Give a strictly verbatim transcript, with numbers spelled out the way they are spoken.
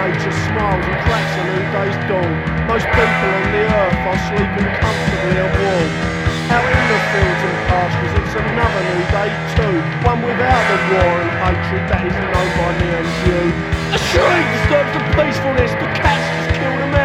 nature smiles and cracks a new day's dawn. Most people on the earth are sleeping comfortably and warm. Out in the fields and pastures it's another new day too, one without the war and hatred that is known by me and you. A shriek disturbs the peacefulness, the cats just killed a